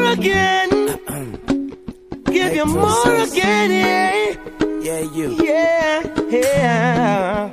again. Give you more again, yeah. Yeah, you. Yeah.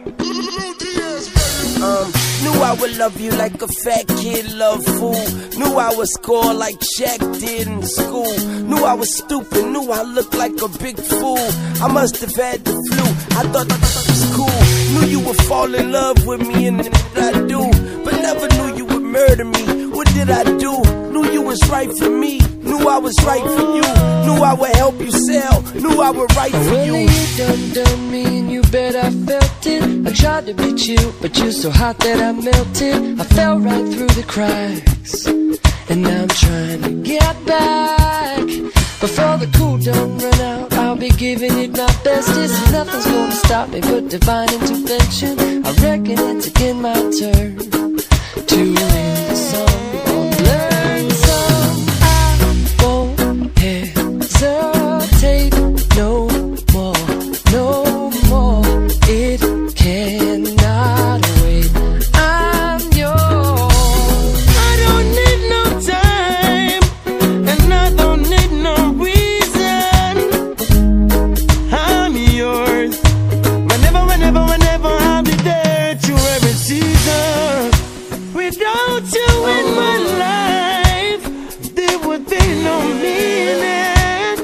Knew I would love you like a fat kid love food. Knew I would score like Shaq did in school. Knew I was stupid, knew I looked like a big fool. I must have had the flu, I thought that was cool. Knew you would fall in love with me and I do, but never knew you would murder me. What did I do? Knew you was right for me, knew I was right for you. Knew I would help you sell, knew I would write for you. You done me and you bet I felt it. I tried to be chill, but you're so hot that I melted. I fell right through the cracks, and now I'm trying to get back. Before the cool done run out, I'll be giving it my bestest. Nothing's gonna stop me but divine intervention. I reckon it's again my turn to win the song. Learn some. I won't hesitate no more, no more. It cannot wait. I'm yours. I don't need no time, and I don't need no reason. I'm yours. Whenever I'll be there through every season. Without you in my life, there would be no meaning.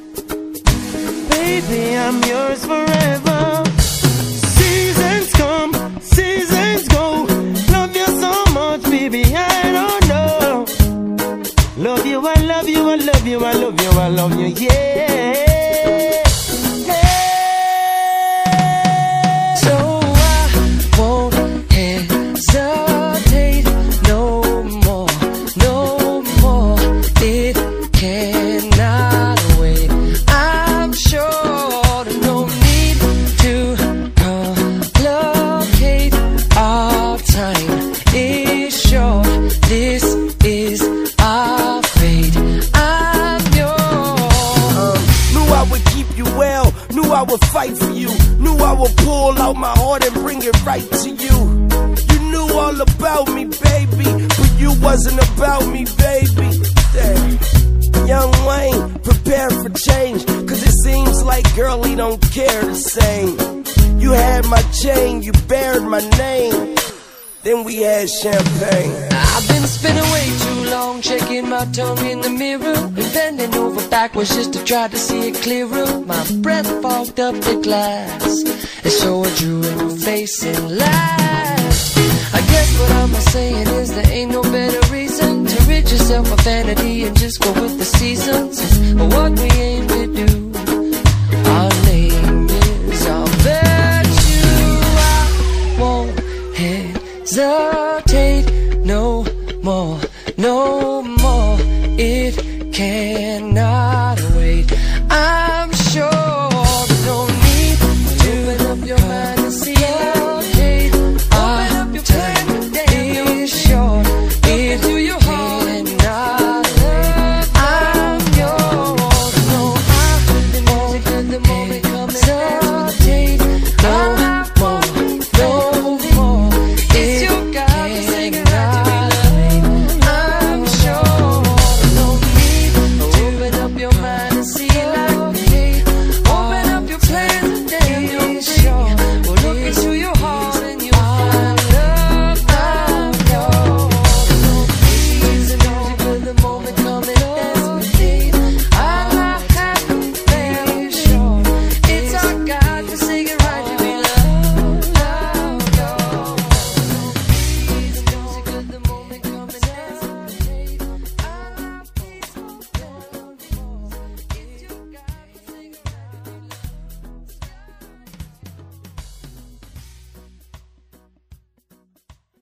Baby, I'm yours forever. Seasons come, seasons go. Love you so much, baby, I don't know. Love you, I love you, I love you, I love you, I love you, yeah. So I won't hesitate no more, no more. It cannot wait. I'm sure there's no need to complicate. Our time is short. This is our fate. I'm yours. Knew I would keep you well, knew I would fight for you. Knew I would pull out my heart and bring it right to you. You knew all about me, baby, but you wasn't about me, baby. Damn. Young Wayne, prepare for change, cause it seems like girl, he don't care the same. You had my chain, you bared my name, then we had champagne. I've been spinning way too long, checking my tongue in the mirror and bending over backwards just to try to see it clearer. My breath fogged up the glass, and so I drew in your face and laughed. I guess what I'm saying is there ain't no better reason to rid yourself of vanity and just go with the seasons. It's what we aim